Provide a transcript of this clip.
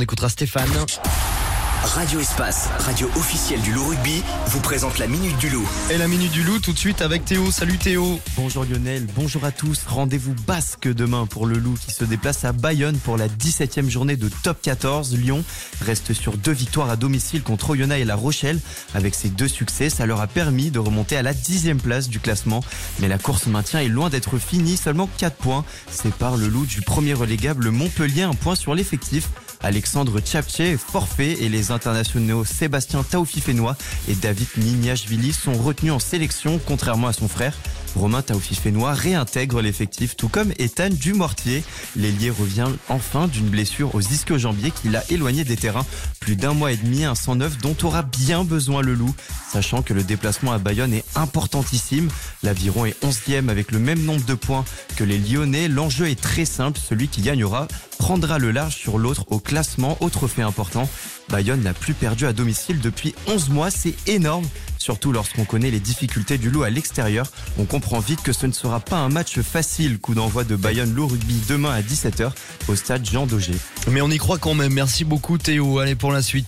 On écoutera Stéphane. Radio Espace, radio officielle du Loup Rugby, vous présente la Minute du Loup. Et la Minute du Loup tout de suite avec Théo. Salut Théo. Bonjour Lionel, bonjour à tous. Rendez-vous basque demain pour le Loup qui se déplace à Bayonne pour la 17e journée de Top 14. Lyon reste sur 2 victoires à domicile contre Oyonnax et La Rochelle. Avec ces 2 succès, ça leur a permis de remonter à la 10e place du classement. Mais la course maintien est loin d'être finie, seulement 4 points séparent le Loup du premier relégable Montpellier, 1 point sur l'effectif. Alexandre Tchapché est forfait et les internationaux Sébastien Taoufifénois et David Nignashvili sont retenus en sélection, contrairement à son frère. Romain Taoufifénois réintègre l'effectif, tout comme Ethan Dumortier. L'ailier revient enfin d'une blessure aux ischio-jambiers qui l'a éloigné des terrains plus d'1 mois et demi, un 109 dont aura bien besoin le Loup, sachant que le déplacement à Bayonne est importantissime. L'Aviron est 11e avec le même nombre de points que les Lyonnais. L'enjeu est très simple, celui qui gagnera prendra le large sur l'autre au classement. Autre fait important, Bayonne n'a plus perdu à domicile depuis 11 mois, c'est énorme. Surtout lorsqu'on connaît les difficultés du Loup à l'extérieur, on comprend vite que ce ne sera pas un match facile. Coup d'envoi de Bayonne Loup Rugby demain à 17h au stade Jean Daugé. Mais on y croit quand même. Merci beaucoup Théo. Allez pour la suite.